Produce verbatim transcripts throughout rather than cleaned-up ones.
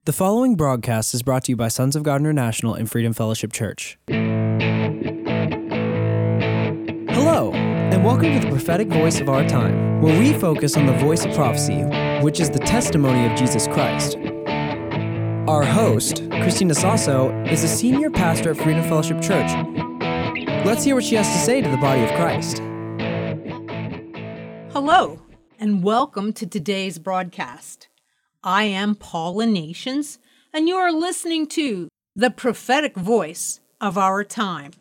The following broadcast is brought to you by Sons of God International and Freedom Fellowship Church. Hello, and welcome to the prophetic voice of our time, where we focus on the voice of prophecy, which is the testimony of Jesus Christ. Our host, Christina Sasso, is a senior pastor at Freedom Fellowship Church. Let's hear what she has to say to the body of Christ. Hello, and welcome to today's broadcast. I am Paula Nations, and you are listening to the prophetic voice of our time.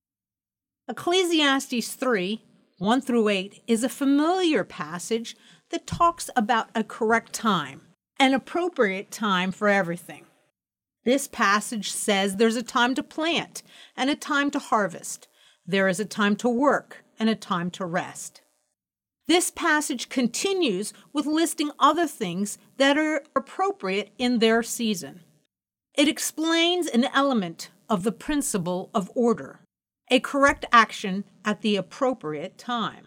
Ecclesiastes three, one through eight is a familiar passage that talks about a correct time, an appropriate time for everything. This passage says there's a time to plant and a time to harvest. There is a time to work and a time to rest. This passage continues with listing other things that are appropriate in their season. It explains an element of the principle of order, a correct action at the appropriate time.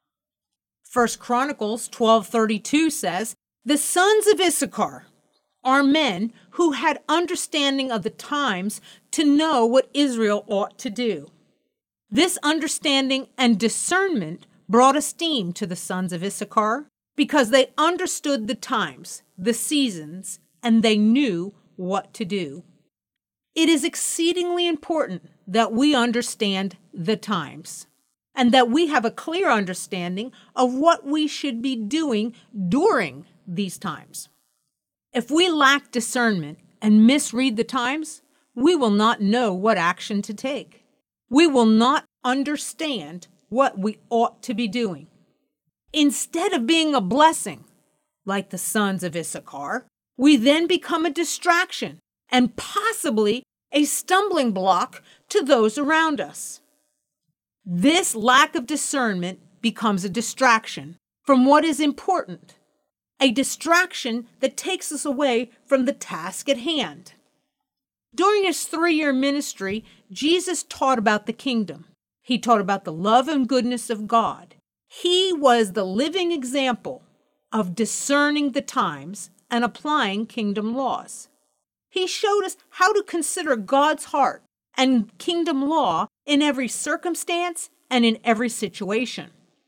First Chronicles twelve thirty-two says, "The sons of Issachar are men who had understanding of the times to know what Israel ought to do." This understanding and discernment brought esteem to the sons of Issachar because they understood the times, the seasons, and they knew what to do. It is exceedingly important that we understand the times and that we have a clear understanding of what we should be doing during these times. If we lack discernment and misread the times, we will not know what action to take. We will not understand what we ought to be doing. Instead of being a blessing, like the sons of Issachar, we then become a distraction and possibly a stumbling block to those around us. This lack of discernment becomes a distraction from what is important, a distraction that takes us away from the task at hand. During his three-year ministry, Jesus taught about the kingdom. He taught about the love and goodness of God. He was the living example of discerning the times and applying kingdom laws. He showed us how to consider God's heart and kingdom law in every circumstance and in every situation.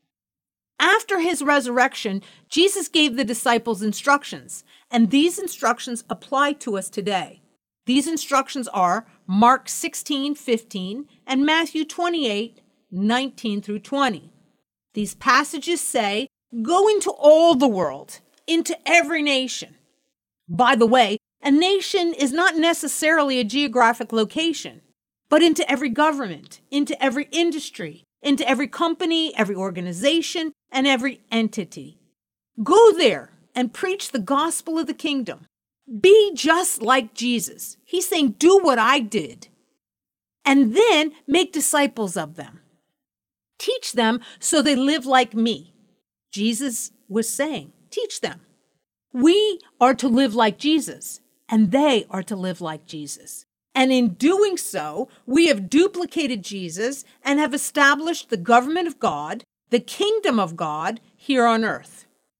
After his resurrection, Jesus gave the disciples instructions, and these instructions apply to us today. These instructions are Mark sixteen fifteen and Matthew twenty-eight nineteen through twenty. These passages say, "Go into all the world, into every nation." By the way, a nation is not necessarily a geographic location, but into every government, into every industry, into every company, every organization, and every entity. Go there and preach the gospel of the kingdom. Be just like Jesus. He's saying, do what I did. And then make disciples of them. Teach them so they live like me. Jesus was saying, teach them. We are to live like Jesus, and they are to live like Jesus. And in doing so, we have duplicated Jesus and have established the government of God, the kingdom of God here on earth.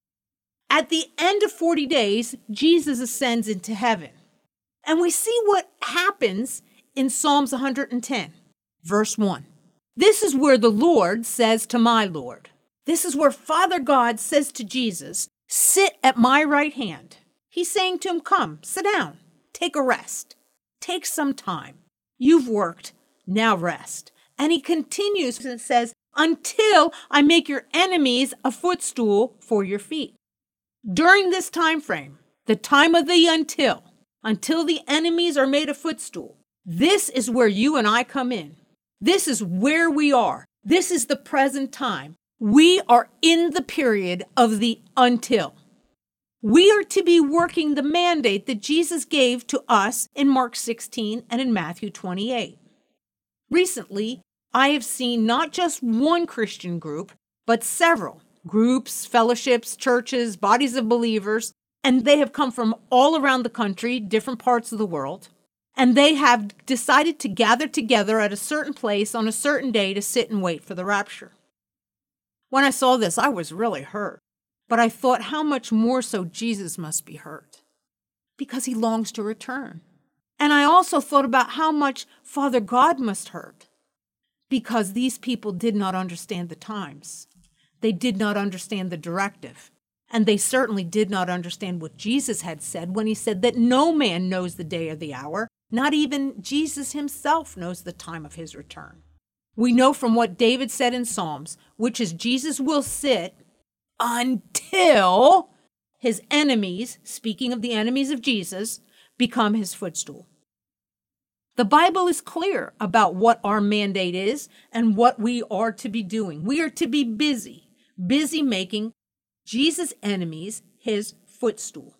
At the end of forty days, Jesus ascends into heaven. And we see what happens in Psalms one hundred ten, verse one. This is where the Lord says to my Lord. This is where Father God says to Jesus, sit at my right hand. He's saying to him, come, sit down, take a rest, take some time. You've worked, now rest. And he continues and says, until I make your enemies a footstool for your feet. During this time frame, the time of the until, until the enemies are made a footstool, this is where you and I come in. This is where we are. This is the present time. We are in the period of the until. We are to be working the mandate that Jesus gave to us in Mark sixteen and in Matthew twenty-eight. Recently, I have seen not just one Christian group, but several groups, fellowships, churches, bodies of believers, and they have come from all around the country, different parts of the world, and they have decided to gather together at a certain place on a certain day to sit and wait for the rapture. When I saw this, I was really hurt, but I thought how much more so Jesus must be hurt. Because he longs to return. And I also thought about how much Father God must hurt, because these people did not understand the times. They did not understand the directive. And they certainly did not understand what Jesus had said when he said that no man knows the day or the hour. Not even Jesus himself knows the time of his return. We know from what David said in Psalms, which is Jesus will sit until his enemies, speaking of the enemies of Jesus, become his footstool. The Bible is clear about what our mandate is and what we are to be doing. We are to be busy, busy making Jesus' enemies his footstool.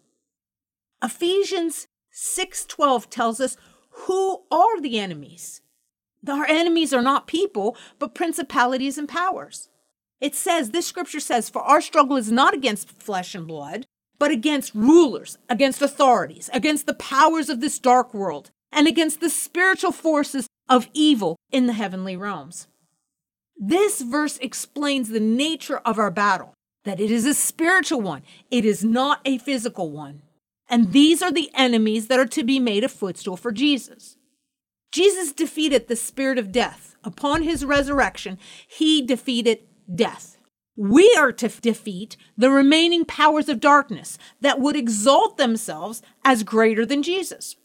Ephesians six twelve tells us who are the enemies. Our enemies are not people, but principalities and powers. It says, this scripture says, for our struggle is not against flesh and blood, but against rulers, against authorities, against the powers of this dark world, and against the spiritual forces of evil in the heavenly realms. This verse explains the nature of our battle, that it is a spiritual one. It is not a physical one. And these are the enemies that are to be made a footstool for Jesus. Jesus defeated the spirit of death. Upon his resurrection, he defeated death. We are to defeat the remaining powers of darkness that would exalt themselves as greater than Jesus.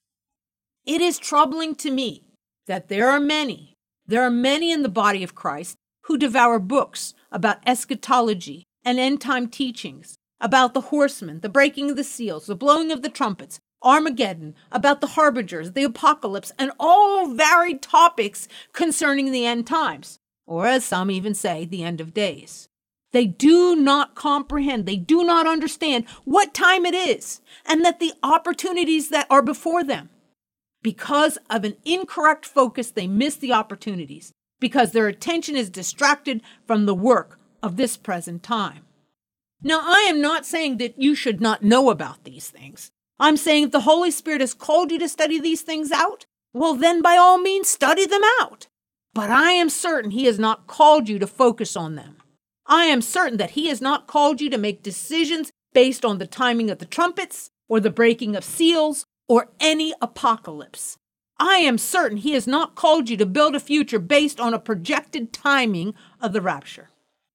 It is troubling to me that there are many, there are many in the body of Christ who devour books about eschatology and end-time teachings, about the horsemen, the breaking of the seals, the blowing of the trumpets, Armageddon, about the harbingers, the apocalypse, and all varied topics concerning the end times, or as some even say, the end of days. They do not comprehend, they do not understand what time it is, and that the opportunities that are before them. Because of an incorrect focus, they miss the opportunities, because their attention is distracted from the work of this present time. Now, I am not saying that you should not know about these things. I'm saying if the Holy Spirit has called you to study these things out, well, then by all means, study them out. But I am certain he has not called you to focus on them. I am certain that he has not called you to make decisions based on the timing of the trumpets or the breaking of seals or any apocalypse. I am certain he has not called you to build a future based on a projected timing of the rapture.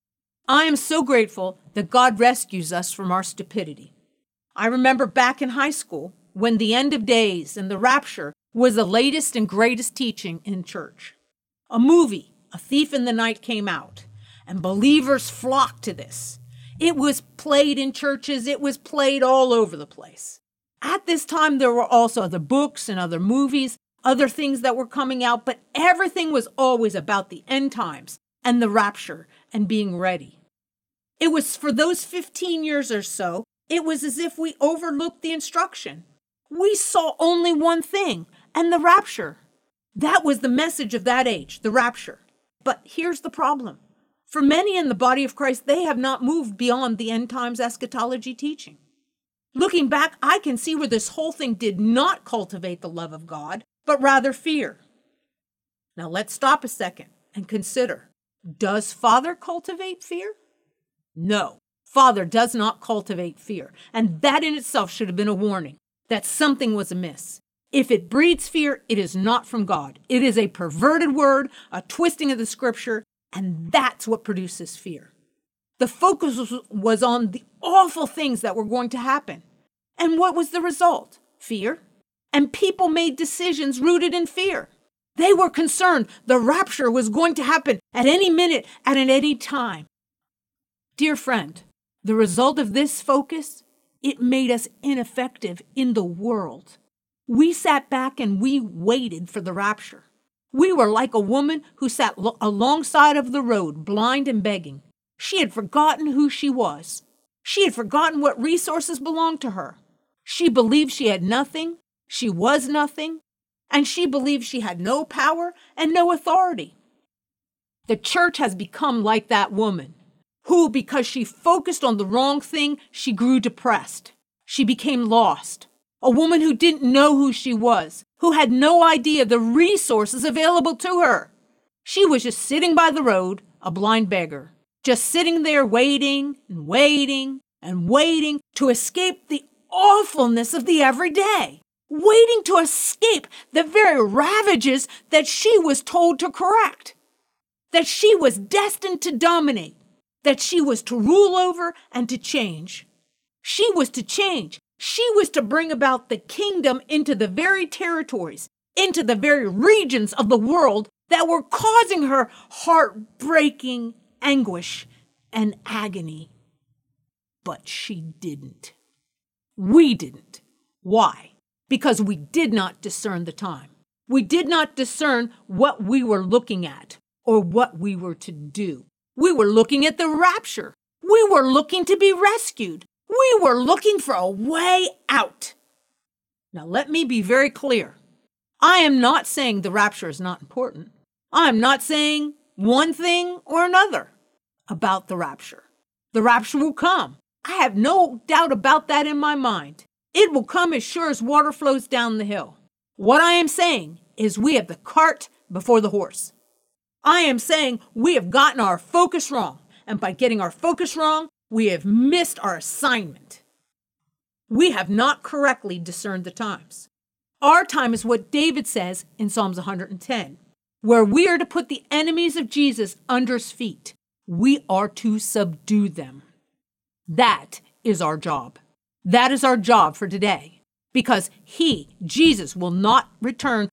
I am so grateful that God rescues us from our stupidity. I remember back in high school when the end of days and the rapture was the latest and greatest teaching in church. A movie, A Thief in the Night, came out, and believers flocked to this. It was played in churches. It was played all over the place. At this time, there were also other books and other movies, other things that were coming out, but everything was always about the end times and the rapture and being ready. It was for those fifteen years or so, it was as if we overlooked the instruction. We saw only one thing, and the rapture. That was the message of that age, the rapture. But here's the problem. For many in the body of Christ, they have not moved beyond the end times eschatology teaching. Looking back, I can see where this whole thing did not cultivate the love of God, but rather fear. Now let's stop a second and consider, does Father cultivate fear? No, Father does not cultivate fear, and that in itself should have been a warning that something was amiss. If it breeds fear, it is not from God. It is a perverted word, a twisting of the scripture, and that's what produces fear. The focus was, was on the awful things that were going to happen. And what was the result? Fear. And people made decisions rooted in fear. They were concerned the rapture was going to happen at any minute and at any time. Dear friend, the result of this focus, it made us ineffective in the world. We sat back and we waited for the rapture. We were like a woman who sat lo- alongside of the road, blind and begging. She had forgotten who she was. She had forgotten what resources belonged to her. She believed she had nothing, she was nothing, and she believed she had no power and no authority. The church has become like that woman, who, because she focused on the wrong thing, she grew depressed. She became lost. A woman who didn't know who she was, who had no idea the resources available to her. She was just sitting by the road, a blind beggar, just sitting there waiting and waiting and waiting to escape the awfulness of the everyday, waiting to escape the very ravages that she was told to correct, that she was destined to dominate, that she was to rule over and to change. She was to change. She was to bring about the kingdom into the very territories, into the very regions of the world that were causing her heartbreaking anguish and agony. But she didn't. We didn't. Why? Because we did not discern the time. We did not discern what we were looking at or what we were to do. We were looking at the rapture. We were looking to be rescued. We were looking for a way out. Now, let me be very clear. I am not saying the rapture is not important. I am not saying one thing or another about the rapture. The rapture will come. I have no doubt about that in my mind. It will come as sure as water flows down the hill. What I am saying is we have the cart before the horse. I am saying we have gotten our focus wrong. And by getting our focus wrong, we have missed our assignment. We have not correctly discerned the times. Our time is what David says in Psalms one hundred ten, where we are to put the enemies of Jesus under his feet. We are to subdue them. That is our job. That is our job for today, because he, Jesus, will not return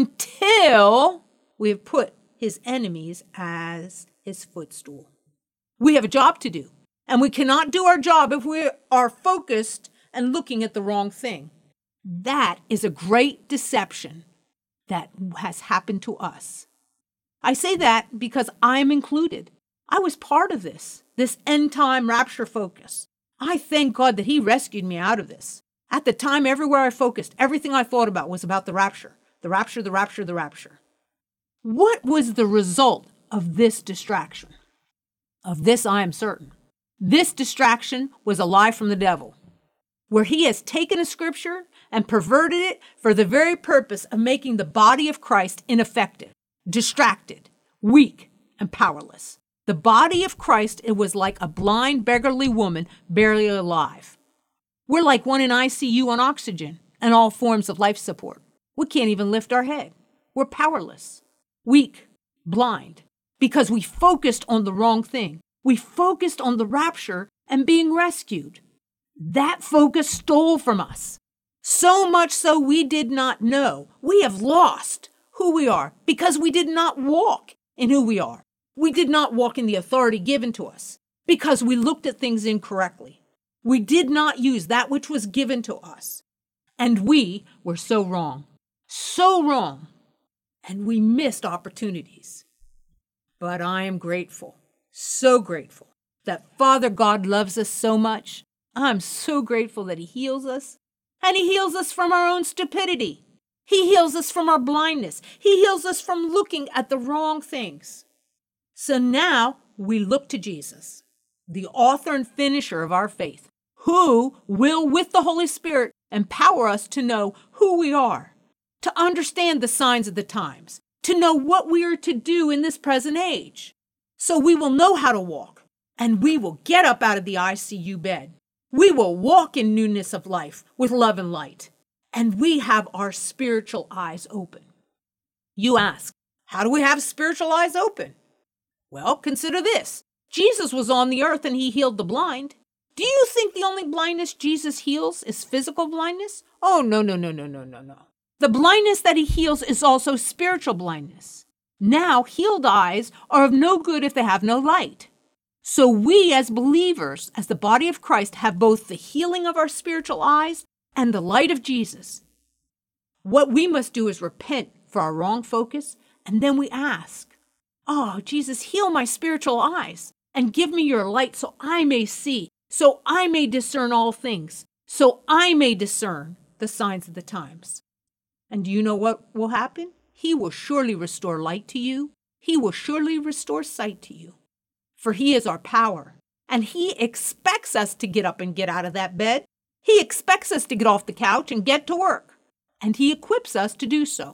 until we have put his enemies as his footstool. We have a job to do, and we cannot do our job if we are focused and looking at the wrong thing. That is a great deception that has happened to us. I say that because I'm included. I was part of this, this end-time rapture focus. I thank God that he rescued me out of this. At the time, everywhere I focused, everything I thought about was about the rapture, the rapture, the rapture, the rapture. What was the result of this distraction? Of this, I am certain. This distraction was a lie from the devil, where he has taken a scripture and perverted it for the very purpose of making the body of Christ ineffective, distracted, weak, and powerless. The body of Christ, it was like a blind, beggarly woman barely alive. We're like one in I C U on oxygen and all forms of life support. We can't even lift our head. We're powerless, weak, blind, because we focused on the wrong thing. We focused on the rapture and being rescued. That focus stole from us. So much so we did not know. We have lost who we are because we did not walk in who we are. We did not walk in the authority given to us because we looked at things incorrectly. We did not use that which was given to us. And we were so wrong, so wrong, and we missed opportunities. But I am grateful, so grateful that Father God loves us so much. I'm so grateful that he heals us, and he heals us from our own stupidity. He heals us from our blindness. He heals us from looking at the wrong things. So now we look to Jesus, the author and finisher of our faith, who will, with the Holy Spirit, empower us to know who we are, to understand the signs of the times, to know what we are to do in this present age. So we will know how to walk, and we will get up out of the I C U bed. We will walk in newness of life with love and light, and we have our spiritual eyes open. You ask, how do we have spiritual eyes open? Well, consider this. Jesus was on the earth and he healed the blind. Do you think the only blindness Jesus heals is physical blindness? Oh, no, no, no, no, no, no, no. The blindness that he heals is also spiritual blindness. Now, healed eyes are of no good if they have no light. So we as believers, as the body of Christ, have both the healing of our spiritual eyes and the light of Jesus. What we must do is repent for our wrong focus, and then we ask, oh, Jesus, heal my spiritual eyes and give me your light so I may see, so I may discern all things, so I may discern the signs of the times. And do you know what will happen? He will surely restore light to you. He will surely restore sight to you. For he is our power, and he expects us to get up and get out of that bed. He expects us to get off the couch and get to work, and he equips us to do so.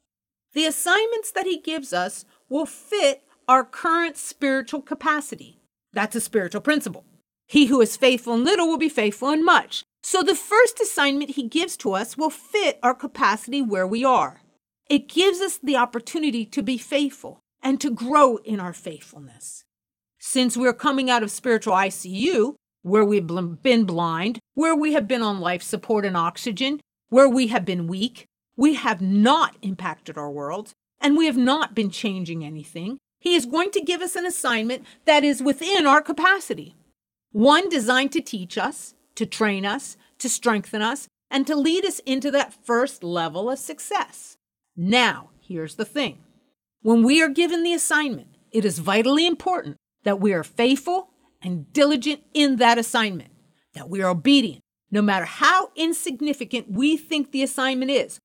The assignments that he gives us will fit our current spiritual capacity. That's a spiritual principle. He who is faithful in little will be faithful in much. So the first assignment he gives to us will fit our capacity where we are. It gives us the opportunity to be faithful and to grow in our faithfulness. Since we're coming out of spiritual I C U, where we've been blind, where we have been on life support and oxygen, where we have been weak, we have not impacted our world, and we have not been changing anything, he is going to give us an assignment that is within our capacity. One designed to teach us, to train us, to strengthen us, and to lead us into that first level of success. Now, here's the thing. When we are given the assignment, it is vitally important that we are faithful and diligent in that assignment, that we are obedient, no matter how insignificant we think the assignment is.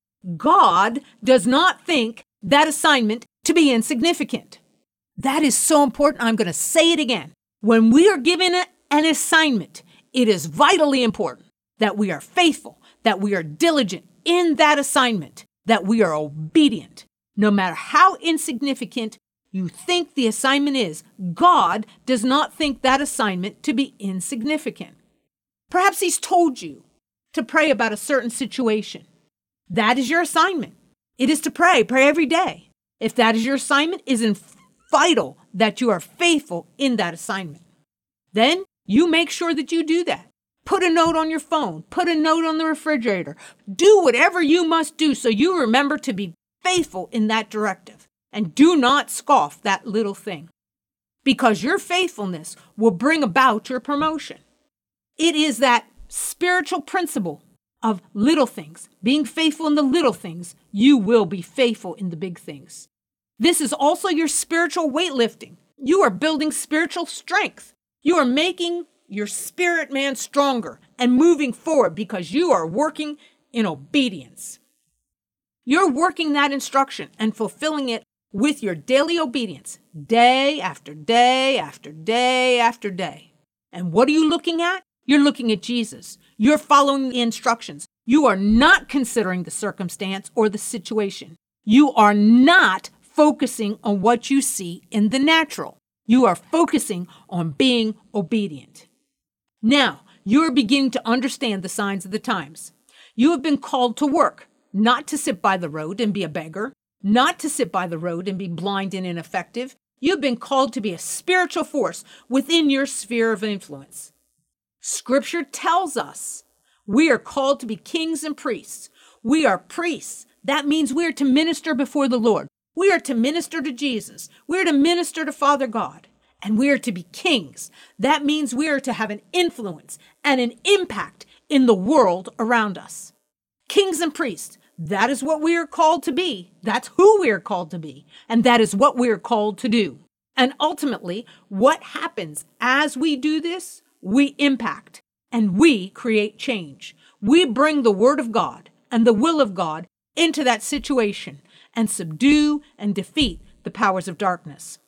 God does not think that assignment to be insignificant. That is so important. I'm going to say it again. When we are given a, an assignment, it is vitally important that we are faithful, that we are diligent in that assignment, that we are obedient. No matter how insignificant you think the assignment is, God does not think that assignment to be insignificant. Perhaps he's told you to pray about a certain situation. That is your assignment. It is to pray, pray every day. If that is your assignment, it is vital that you are faithful in that assignment. Then you make sure that you do that. Put a note on your phone. Put a note on the refrigerator. Do whatever you must do so you remember to be faithful in that directive. And do not scoff that little thing, because your faithfulness will bring about your promotion. It is that spiritual principle of little things. Being faithful in the little things, you will be faithful in the big things. This is also your spiritual weightlifting. You are building spiritual strength. You are making your spirit man stronger and moving forward because you are working in obedience. You're working that instruction and fulfilling it with your daily obedience, day after day after day after day. And what are you looking at? You're looking at Jesus. You're following the instructions. You are not considering the circumstance or the situation. You are not focusing on what you see in the natural. You are focusing on being obedient. Now, you're beginning to understand the signs of the times. You have been called to work, not to sit by the road and be a beggar, not to sit by the road and be blind and ineffective. You've been called to be a spiritual force within your sphere of influence. Scripture tells us we are called to be kings and priests. We are priests. That means we are to minister before the Lord. We are to minister to Jesus. We are to minister to Father God. And we are to be kings. That means we are to have an influence and an impact in the world around us. Kings and priests. That is what we are called to be. That's who we are called to be. And that is what we are called to do. And ultimately, what happens as we do this? We impact and we create change. We bring the word of God and the will of God into that situation and subdue and defeat the powers of darkness.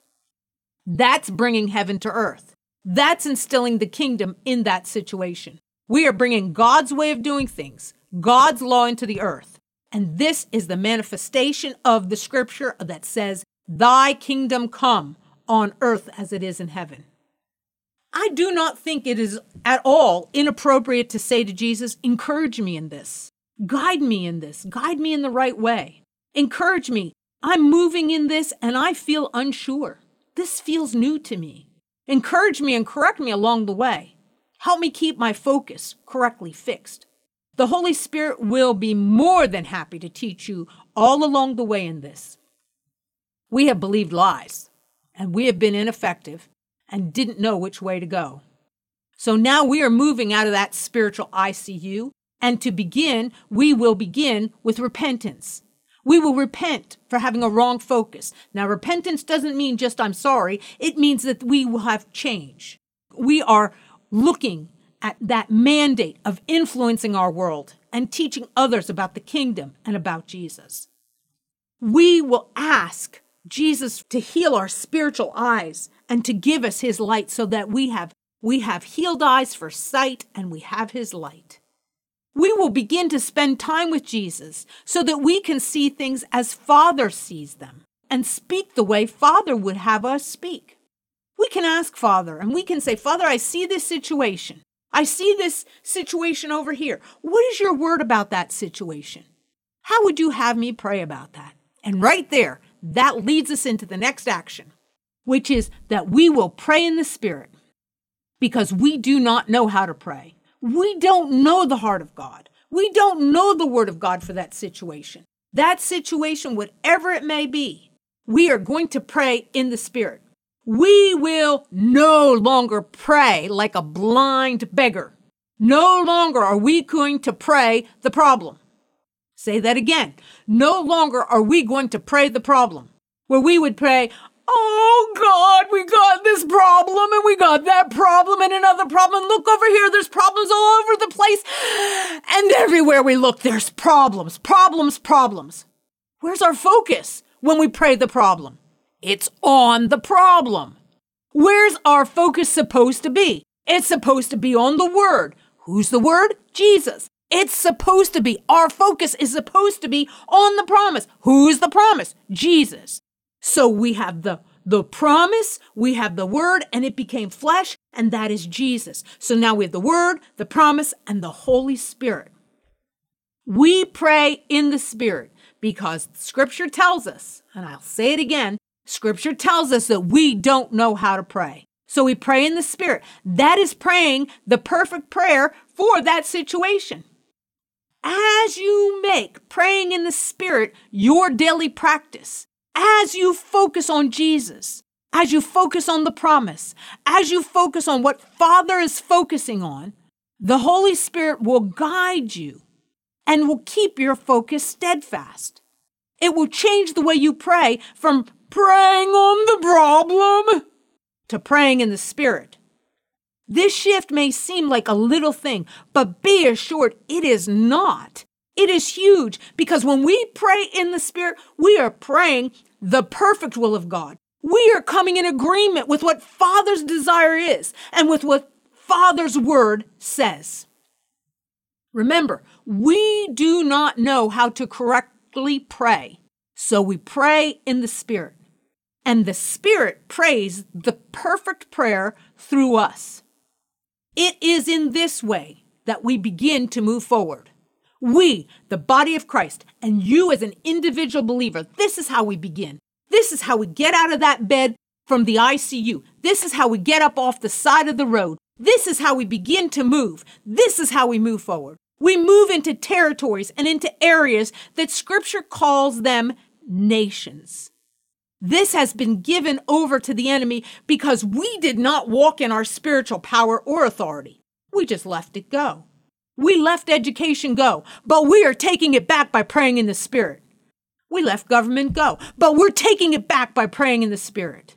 That's bringing heaven to earth. That's instilling the kingdom in that situation. We are bringing God's way of doing things, God's law into the earth. And this is the manifestation of the scripture that says, thy kingdom come on earth as it is in heaven. I do not think it is at all inappropriate to say to Jesus, encourage me in this. Guide me in this. Guide me in the right way. Encourage me. I'm moving in this and I feel unsure. This feels new to me. Encourage me and correct me along the way. Help me keep my focus correctly fixed. The Holy Spirit will be more than happy to teach you all along the way in this. We have believed lies, and we have been ineffective and didn't know which way to go. So now we are moving out of that spiritual I C U, and to begin, we will begin with repentance. We will repent for having a wrong focus. Now, repentance doesn't mean just I'm sorry. It means that we will have change. We are looking at that mandate of influencing our world and teaching others about the kingdom and about Jesus. We will ask Jesus to heal our spiritual eyes and to give us his light so that we have, we have healed eyes for sight and we have his light. We will begin to spend time with Jesus so that we can see things as Father sees them and speak the way Father would have us speak. We can ask Father and we can say, Father, I see this situation. I see this situation over here. What is your word about that situation? How would you have me pray about that? And right there, that leads us into the next action, which is that we will pray in the Spirit because we do not know how to pray. We don't know the heart of God. We don't know the word of God for that situation. That situation, whatever it may be, we are going to pray in the Spirit. We will no longer pray like a blind beggar. No longer are we going to pray the problem. Say that again. No longer are we going to pray the problem, where we would pray, oh God, we got this problem and we got that problem and another problem. Look over here, there's problems all over the place. And everywhere we look, there's problems, problems, problems. Where's our focus when we pray the problem? It's on the problem. Where's our focus supposed to be? It's supposed to be on the Word. Who's the Word? Jesus. It's supposed to be, our focus is supposed to be on the promise. Who's the promise? Jesus. So we have the, the promise, we have the Word, and it became flesh, and that is Jesus. So now we have the Word, the promise, and the Holy Spirit. We pray in the Spirit because Scripture tells us, and I'll say it again, Scripture tells us that we don't know how to pray. So we pray in the Spirit. That is praying the perfect prayer for that situation. As you make praying in the Spirit your daily practice, as you focus on Jesus, as you focus on the promise, as you focus on what Father is focusing on, the Holy Spirit will guide you and will keep your focus steadfast. It will change the way you pray from praying on the problem to praying in the Spirit. This shift may seem like a little thing, but be assured it is not. It is huge because when we pray in the Spirit, we are praying the perfect will of God. We are coming in agreement with what Father's desire is and with what Father's word says. Remember, we do not know how to correctly pray, so we pray in the Spirit. And the Spirit prays the perfect prayer through us. It is in this way that we begin to move forward. We, the body of Christ, and you as an individual believer, this is how we begin. This is how we get out of that bed from the I C U. This is how we get up off the side of the road. This is how we begin to move. This is how we move forward. We move into territories and into areas that Scripture calls them nations. This has been given over to the enemy because we did not walk in our spiritual power or authority. We just left it go. We left education go, but we are taking it back by praying in the Spirit. We left government go, but we're taking it back by praying in the Spirit.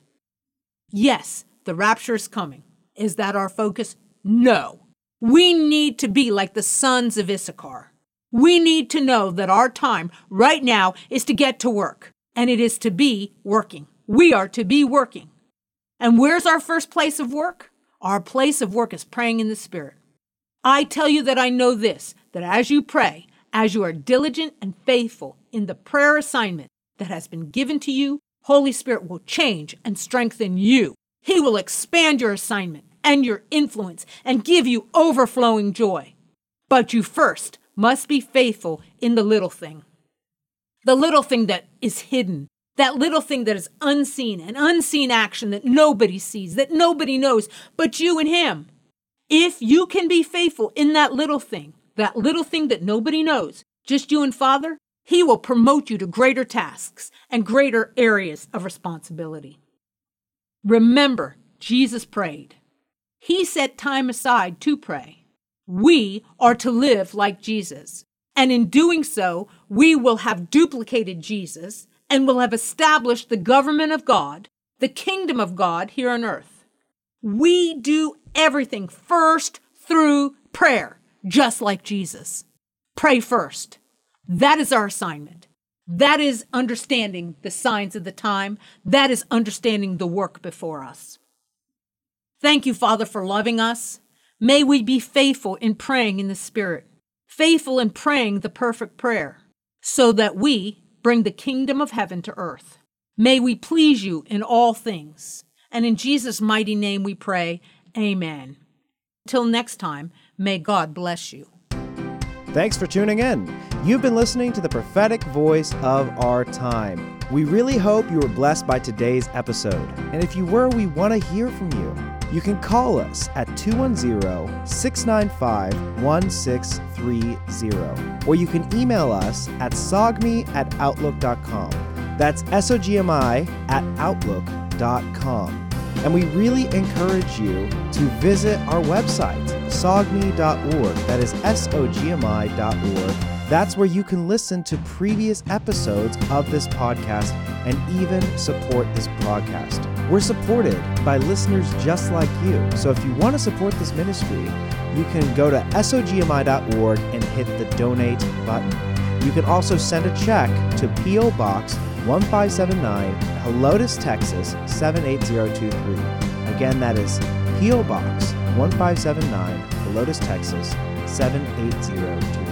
Yes, the rapture is coming. Is that our focus? No. We need to be like the sons of Issachar. We need to know that our time right now is to get to work. And it is to be working. We are to be working. And where's our first place of work? Our place of work is praying in the Spirit. I tell you that I know this, that as you pray, as you are diligent and faithful in the prayer assignment that has been given to you, Holy Spirit will change and strengthen you. He will expand your assignment and your influence and give you overflowing joy. But you first must be faithful in the little thing. The little thing that is hidden, that little thing that is unseen, an unseen action that nobody sees, that nobody knows but you and Him. If you can be faithful in that little thing, that little thing that nobody knows, just you and Father, He will promote you to greater tasks and greater areas of responsibility. Remember, Jesus prayed. He set time aside to pray. We are to live like Jesus. And in doing so, we will have duplicated Jesus and will have established the government of God, the kingdom of God here on earth. We do everything first through prayer, just like Jesus. Pray first. That is our assignment. That is understanding the signs of the time. That is understanding the work before us. Thank you, Father, for loving us. May we be faithful in praying in the Spirit. Faithful in praying the perfect prayer, so that we bring the kingdom of heaven to earth. May we please you in all things. And in Jesus' mighty name we pray, amen. Till next time, may God bless you. Thanks for tuning in. You've been listening to the prophetic voice of our time. We really hope you were blessed by today's episode. And if you were, we want to hear from you. You can call us at two one zero, six nine five, one six three zero. Or you can email us at sogmi at outlook dot com. That's S O G M I at outlook dot com. And we really encourage you to visit our website, sogmi dot org. That is S O G M I dot org. That's where you can listen to previous episodes of this podcast and even support this broadcast. We're supported by listeners just like you. So if you want to support this ministry, you can go to S O G M I dot org and hit the donate button. You can also send a check to P O Box one five seven nine, Helotes, Texas seven eight zero two three. Again, that is P O Box one five seven nine, Helotes, Texas seven eight zero two three.